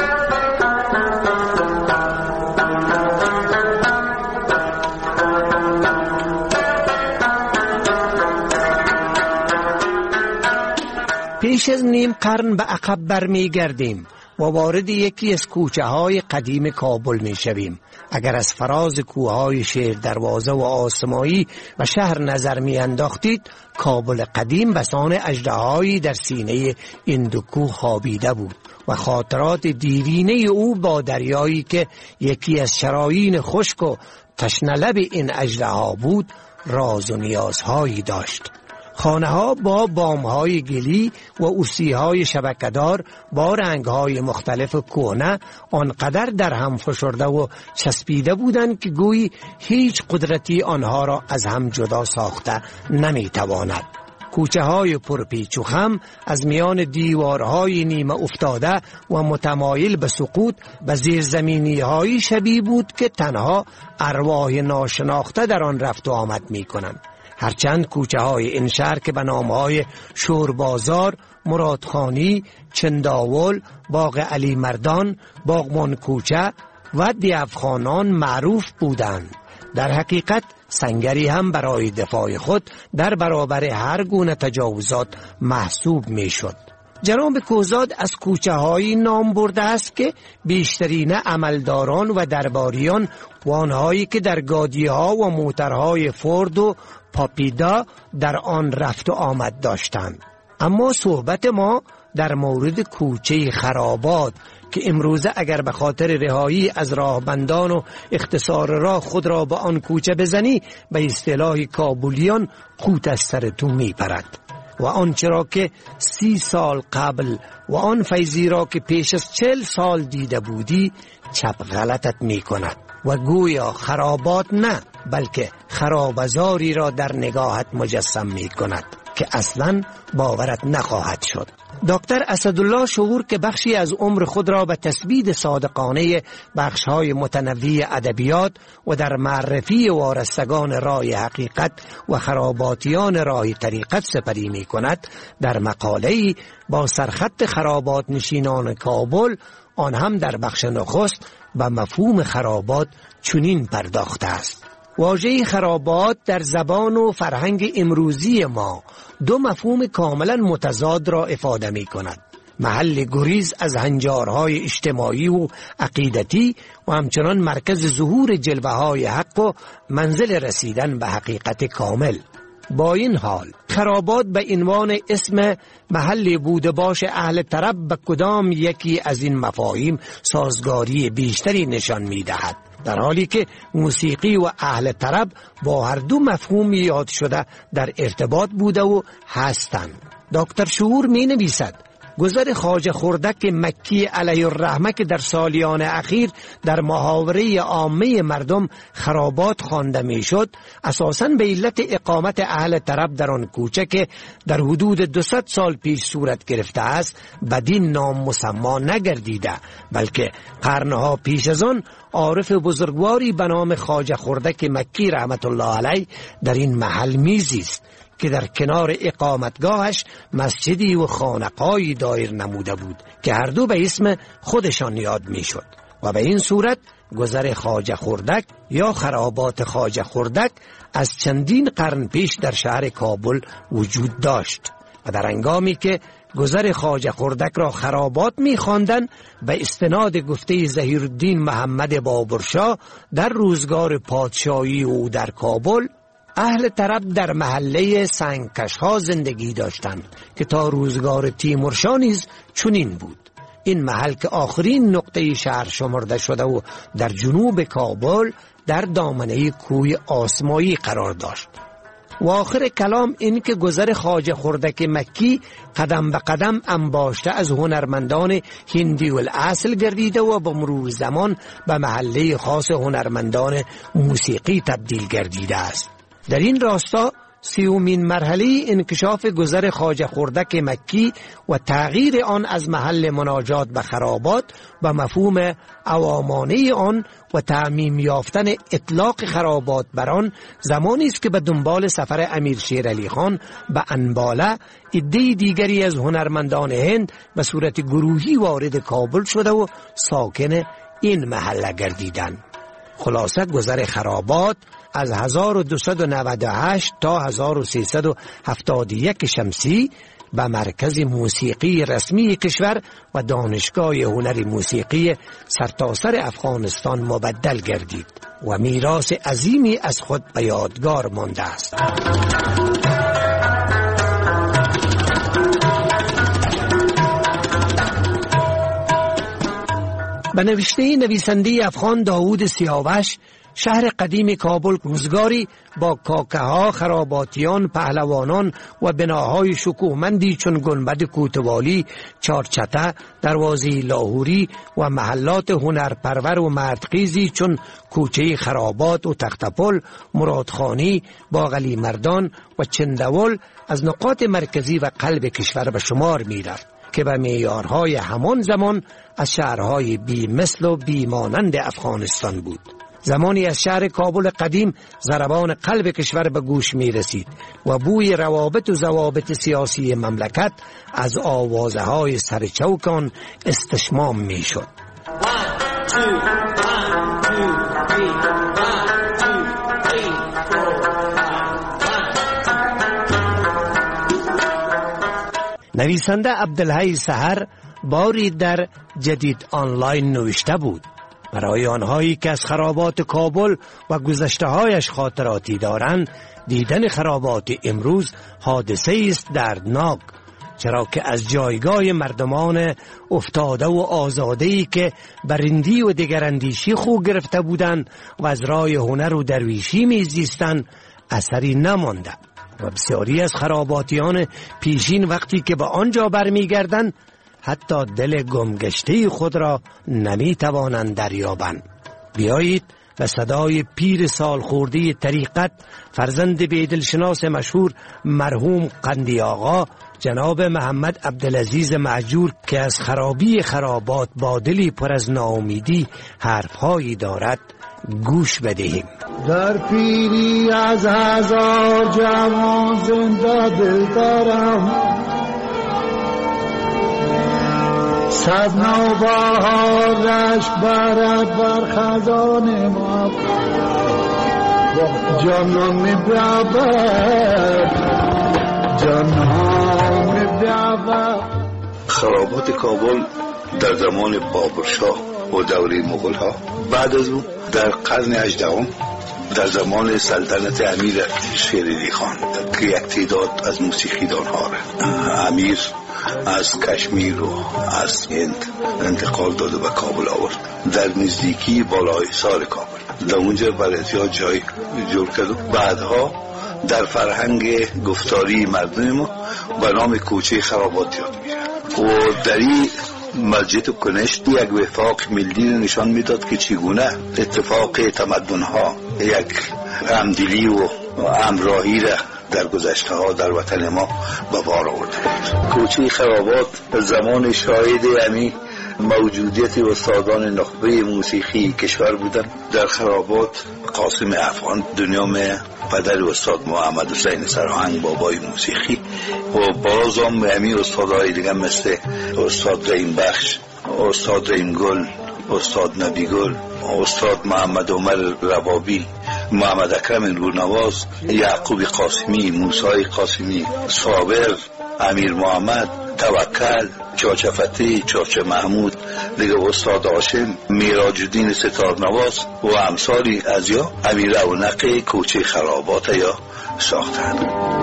پیش از نیم قرن به عقب برمی گردیم و وارد یکی از کوچه های قدیم کابل می شویم. اگر از فراز کوههای شیر دروازه و آسمایی و شهر نظر می انداختید، کابل قدیم بسان اژدهایی در سینه این دو کوه خوابیده بود و خاطرات دیرینه او با دریایی که یکی از شرايين خشک و تشنه لب این اژدها بود راز و نیازهایی داشت. خانه‌ها با بام‌های گلی و ارسی‌های شبکه‌دار با رنگ‌های مختلف کهنه آنقدر در هم فشرده و چسبیده بودند که گویی هیچ قدرتی آنها را از هم جدا ساخته نمی‌تواند. کوچه‌های پرپیچ و خم از میان دیوارهای نیمه افتاده و متمایل به سقوط به زیرزمینی‌های شبیه بود که تنها ارواح ناشناخته در آن رفت و آمد می‌کنند. هرچند کوچه های این شهر که به نام های شوربازار، مرادخانی، چنداول، باغ علی مردان، باغمان کوچه و دیوخانان معروف بودند، در حقیقت سنگری هم برای دفاع خود در برابر هر گونه تجاوزات محسوب می شد. جناب کهزاد از کوچه هایی نام برده است که بیشترین عملداران و درباریان و آنهایی که در گادی ها و موترهای فورد و پاپیدا در آن رفت و آمد داشتند. اما صحبت ما در مورد کوچه خرابات که امروزه اگر به خاطر رهایی از راهبندان و اختصار راه خود را به آن کوچه بزنی، به اصطلاح کابلیان قوت از سر تو می پرد و آنچه را که 30 سال قبل و آن فیضی را که پیش از 40 سال دیده بودی چپ غلطت می کند و گویا خرابات نه بلکه خرابزاری را در نگاهت مجسم می کند که اصلا باورت نخواهد شد. دکتر اسدالله شعور که بخشی از عمر خود را به تثبیت صادقانه بخش‌های متنوع ادبیات و در معرفی وارستگان راه حقیقت و خراباتیان راه طریقت سپری می کند، در مقاله‌ای با سرخط خرابات نشینان کابل، آن هم در بخش نخست، به مفهوم خرابات چنین پرداخته است: واژه خرابات در زبان و فرهنگ امروزی ما دو مفهوم کاملا متضاد را افاده می کند: محل گریز از هنجارهای اجتماعی و عقیدتی و همچنان مرکز ظهور جلوه‌های حق و منزل رسیدن به حقیقت کامل. با این حال خرابات به عنوان اسم محل بوده باش اهل طرب به کدام یکی از این مفاهیم سازگاری بیشتری نشان می دهد، در حالی که موسیقی و اهل طرب با هر دو مفهوم یاد شده در ارتباط بوده و هستند. دکتر شعور می نویسد: گذر خواجه خردک مکی علیه الرحمه که در سالیان اخیر در محاوره عامه مردم خرابات خوانده میشد، اساساً به علت اقامت اهل طرب در آن کوچه که در حدود 200 سال پیش صورت گرفته است بدین نام مسما نگردیده، بلکه قرنها پیش از آن عارف بزرگواری به نام خواجه خردک مکی رحمت الله علیه در این محل میزیست که در کنار اقامتگاهش مسجدی و خانقاهی دایر نموده بود که هر دو به اسم خودشان یاد می شد و به این صورت گذر خواجه خردک یا خرابات خواجه خردک از چندین قرن پیش در شهر کابل وجود داشت و در هنگامی که گذر خواجه خردک را خرابات می خواندند، به استناد گفته ظهیرالدین محمد بابرشاه در روزگار پادشاهی او در کابل، اهل طرب در محله سنگکش‌ها زندگی داشتند که تا روزگار تیمورشاه نیز چنین بود. این محل که آخرین نقطه شهر شمرده شده و در جنوب کابل در دامنه کوه آسمایی قرار داشت. و آخر کلام این که گذر خواجه خردک مکی قدم به قدم انباشته از هنرمندان هندی الاصل گردیده و با مرور زمان به محله خاص هنرمندان موسیقی تبدیل گردیده است. در این راستا 30مین مرحله انکشاف گذر خواجه خردک مکی و تغییر آن از محل مناجات به خرابات و مفهوم عوامانه آن و تعمیم یافتن اطلاق خرابات بر آن زمانی است که به دنبال سفر امیر شیر علی خان به انباله عده دیگری از هنرمندان هند به صورت گروهی وارد کابل شده و ساکن این محله گردیدند. خلاصه گذر خرابات از 1298 تا 1371 شمسی به مرکز موسیقی رسمی کشور و دانشگاه هنر موسیقی سرتاسر افغانستان مبدل گردید و میراث عظیمی از خود به یادگار مانده است. به نوشته نویسنده افغان داوود سیاوش، شهر قدیم کابل روزگاری با کاکه ها، خراباتیان، پهلوانان و بناهای شکوهمندی چون گنبد کوتوالی، چارچته، دروازه لاهوری و محلات هنرپرور و مردخیزی چون کوچه خرابات و تختپل، مرادخانی، باغلی مردان و چندول از نقاط مرکزی و قلب کشور به شمار می رفت که به معیارهای همان زمان از شهرهای بی مثل و بی مانند افغانستان بود. زمانی از شهر کابل قدیم ضربان قلب کشور به گوش می رسید و بوی روابط و ضوابط سیاسی مملکت از آوازه های سرچوکان استشمام می شد. نویسنده عبدالحی سحر باری در جدید آنلاین نوشته بود: برای آنهایی که از خرابات کابل و گذشته‌هایش خاطراتی دارند، دیدن خرابات امروز حادثه است دردناک، چرا که از جایگاه مردمان افتاده و آزاده‌ای که برندی و دگراندیشی خو گرفته بودند و از راه هنر و درویشی می‌زیستند اثری نمانده و بسیاری از خراباتیان پیشین وقتی که به آنجا برمیگردند حتی دل گمگشته خود را نمیتوانند دریابند. بیایید به صدای پیر سال خورده طریقت، فرزند بیدلشناس مشهور مرحوم قندی آقا جناب محمد عبدالعزیز مهجور که از خرابی خرابات با دلی پر از ناامیدی حرفهایی دارد گوش بدهیم. در پیری از هزار جوان زنده دل دارم، صد نوبهار رشک برد بر خزان ما، جانم می‌برد جانم می‌برد. خرابات کابل در زمان بابرشاه و دوره مغول‌ها، بعد از اون در قرن 18 در زمان سلطنت امیر شیر علی خان که یک تعداد از موسیقیدان‌ها امیر از کشمیر و از هند انتقال داده به کابل آورد. در نزدیکی بالای سار کابل در اونجا برای احتیاط جای جور کرد و بعدها در فرهنگ گفتاری مردم ما به نام کوچه خرابات یاد میشه و در این مسجد کنشت یک وفاق ملی نشان میداد که چگونه اتفاق تمدن‌ها یک همدلی و همراهی را در گذشته ها در وطن ما به بار آورده. کوچه خرابات زمان شاهد امی موجودیت استادان نخبه موسیقی کشور بودن. در خرابات قاسم افغان دنیام پدر استاد محمد حسین سرهنگ بابای موسیقی و بازم امی استادهای دیگه مثل استاد رحیم بخش، استاد رحیم گل، استاد نبی گل، استاد محمد عمر ربابی، محمد اکرم نورنواز، یعقوب قاسمی، موسی قاسمی، صابر، امیر محمد، توکل، چاچه فتی، چاچه محمود دیگه استاد هاشم، میراج‌الدین ستارنواز و امثالی از یا امیر رونق کوچه خرابات یا ساختن.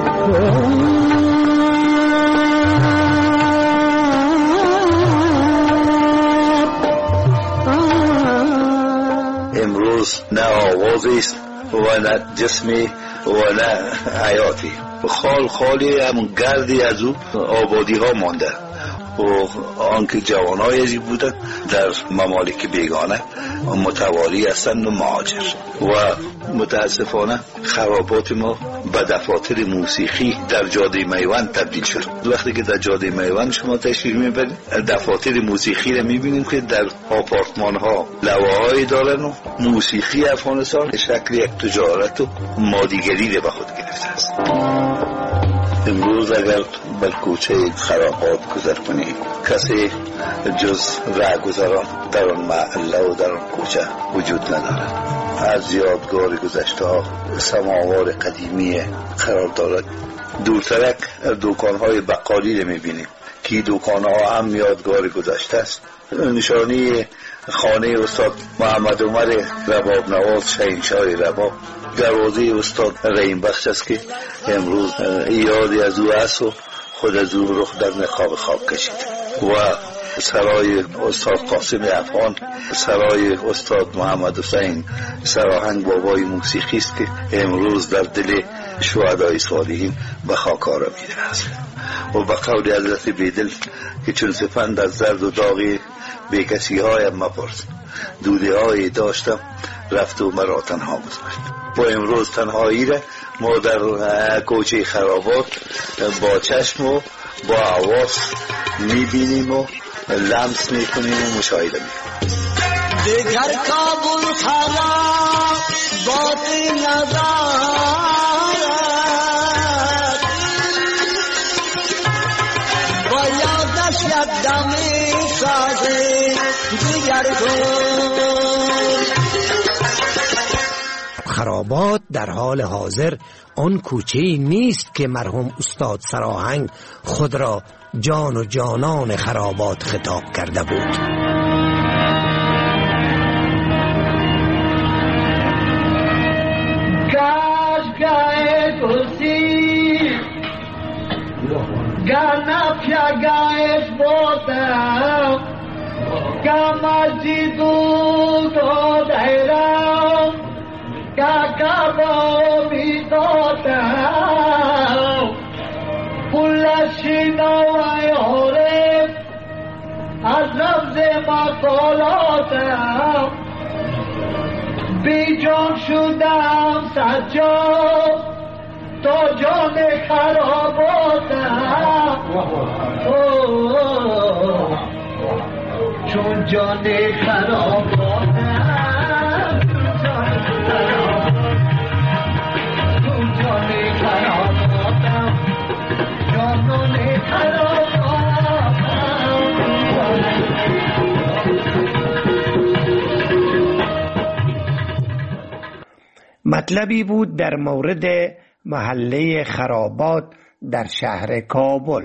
امروز نه آوازی است و نه جسمی و نه حیاتی، خالی همون گردی از او آبادی ها مانده و آنکه جوانای ازی بودن در ممالک بیگانه متوالی هستند و مهاجر و متاسفانه خرابات ما به دفاتر موسیقی در جاده میوند تبدیل شد. وقتی که در جاده میوند شما تشریف میبرید دفاتر موسیقی رو میبینیم که در آپارتمان ها لوحه‌ای دارن و موسیقی افغانستان شکل یک تجارت و مادیگری رو به خود گرفته است. امروز اگر بر کوچه خرابات گذر کنی کسی جز رهگذران در آن محله و در آن کوچه وجود ندارد. از یادگار گذشته ها سماوار قدیمی قرار دارد. دورترک دکان‌های بقالی رو می‌بینیم که دکان‌ها هم یادگار گذشته است. نشانی خانه استاد محمد عمر رباب نواز شهنشاه رباب، دروازه استاد رحیم بخش است که امروز یادی از او است و خود از او رخ در نقاب خواب کشید. و سرای استاد قاسم افغان، سرای استاد محمد حسین سراهنگ بابای موسیقی است که امروز در دل شهدای صالحین به خاک آرامیده است. و به قول حضرت بیدل که چون سپند از زرد و داغی به کسی هایم مپرس، دوده هایی داشتم رفت و مرا تنها گذاشت. و امروز تنهایی را ما در کوچه خرابات با چشم و با حواس میبینیم و لمس میکنیم و مشاهده میکنیم. دیگر کابل خراب باطی ندارد با یادش یک دمی سازی دیگر خرابات در حال حاضر آن کوچه‌ای نیست که مرحوم استاد سراهنگ خود را جان و جانان خرابات خطاب کرده بود. کاش گاه گلسی گانا پیاگاش بودم کامازی دو دایرام کاکا بامی دادم پولشی نوای هورم از رمز مقالاتم بی جان شدم سجاد تا جان خراباتم چون جان خراباتم مطلبی بود در مورد محله خرابات در شهر کابل.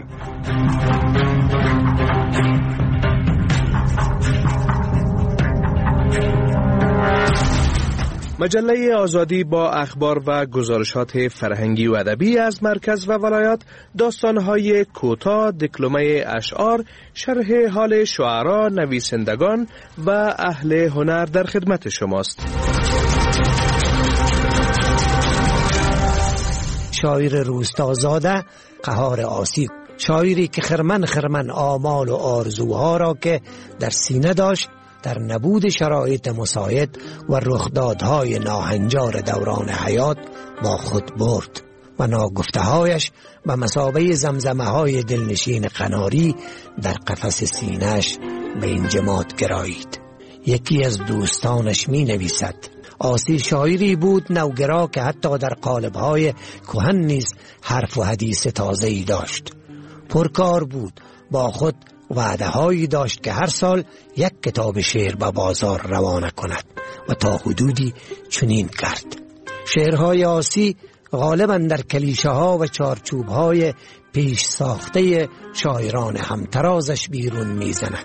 مجله آزادی با اخبار و گزارشات فرهنگی و ادبی از مرکز و ولایات، داستان‌های کوتاه، دکلمه اشعار، شرح حال شعرا، نویسندگان و اهل هنر در خدمت شماست. شاعر روستازاده قهار آسی، شاعری که خرمن آمال و آرزوها را که در سینه داشت در نبود شرایط مساعد و رخدادهای ناهنجار دوران حیات با خود برد و ناگفته‌هایش به مثابه زمزمه های دلنشین قناری در قفس سینه‌اش به انجماد گرایید. یکی از دوستانش می نویسد: آسی شاعری بود نوگرا که حتی در قالب‌های کهن نیز حرف و حدیث تازه‌ای داشت. پرکار بود، با خود وعده‌هایی داشت که هر سال یک کتاب شعر به بازار روانه کند و تا حدودی چنین کرد. شعرهای آسی غالباً در کلیشه‌ها و چارچوب‌های پیش ساخته شاعران همترازش بیرون می‌زند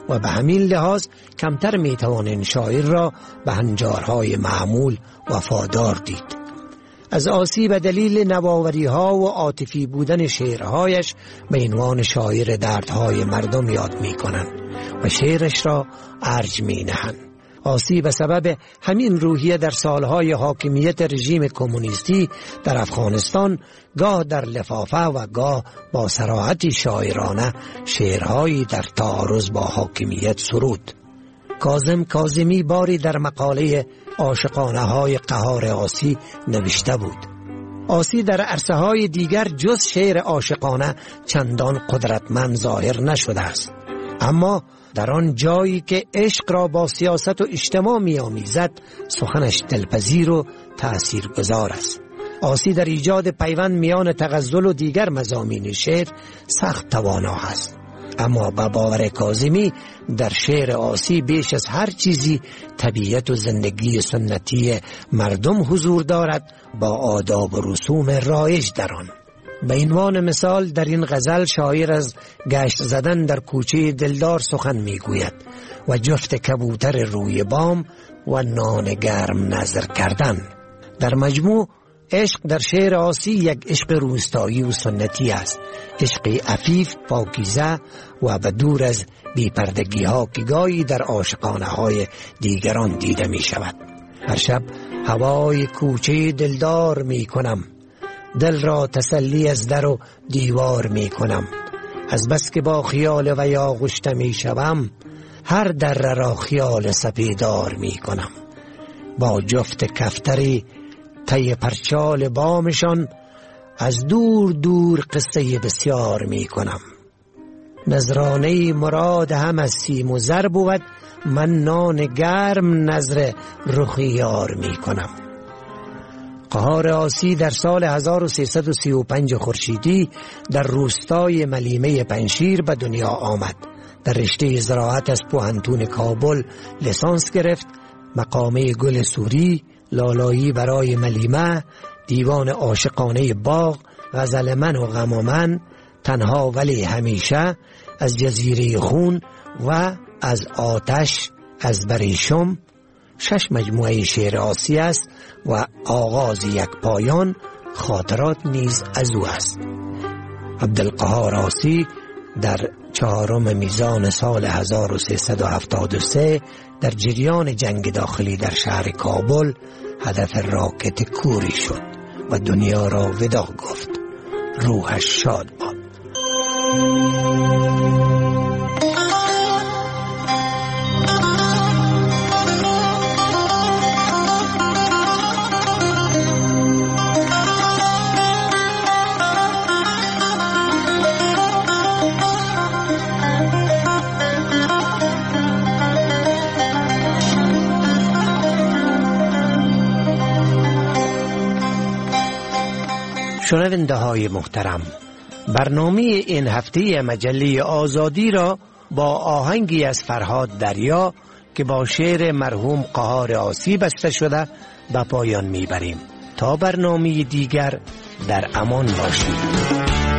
و به همین لحاظ کمتر میتوانیم شاعر را به هنجارهای معمول وفادار دید. از عاصی به دلیل نوآوری ها و عاطفی بودن شعرهایش به عنوان شاعر دردهای مردم یاد می کنند و شعرش را ارج می نهند. عاصی به سبب همین روحیه در سالهای حاکمیت رژیم کمونیستی در افغانستان گاه در لفافه و گاه با صراحتی شاعرانه شعرهایی در تعارض با حاکمیت سرود. کاظم کاظمی باری در مقاله عاشقانه های قهار عاصی نوشته بود: عاصی در عرصه های دیگر جز شعر عاشقانه چندان قدرتمند ظاهر نشده است، اما در آن جایی که عشق را با سیاست و اجتماع می آمیزد سخنش دلپذیر و تأثیرگذار است. عاصی در ایجاد پیوند میان تغزل و دیگر مضامین شعر سخت توانا است، اما به باور کاظمی در شعر عاصی بیش از هر چیزی طبیعت و زندگی سنتی مردم حضور دارد با آداب و رسوم رایج در آن. به عنوان مثال در این غزل شاعر از گشت زدن در کوچه دلدار سخن میگوید و جفت کبوتر روی بام و نان گرم نظر کردن. در مجموع عشق در شعر عاصی یک عشق روستایی و سنتی است، عشق عفیف، پاکیزه و به دور از بیپردگی ها که گاهی در عاشقانه های دیگران دیده می شود. هر شب هوای کوچه دلدار می کنم، دل را تسلی از در و دیوار می کنم، از بس که با خیال و یا غشته می شوم، هر در را خیال سپیدار می کنم. با جفت کفتری تی پرچال بامشان از دور دور قصه بسیار می کنم. نظرانه مراد هم از سیم و زر بود، من نان گرم نظر رخی یار می کنم. قهار عاصی در سال 1335 خورشیدی در روستای ملیمه پنشیر به دنیا آمد. در رشته زراعت از پوهنتون کابل لیسانس گرفت. مقامه گل سوری، لالایی برای ملیمه، دیوان عاشقانه باغ، غزل من و غم من، تنها ولی همیشه، از جزیره خون و از آتش، از بریشم، 6 مجموعه شعر عاصی است و آغاز یک پایان خاطرات نیز از او است. عبدالقهار عاصی در 4 میزان سال 1373 در جریان جنگ داخلی در شهر کابل هدف راکت کوری شد و دنیا را وداع گفت. روحش شاد باد. شنونده های محترم، برنامه این هفته مجله آزادی را با آهنگی از فرهاد دریا که با شعر مرحوم قهار عاصی بسته شده به پایان میبریم. تا برنامه دیگر در امان باشید.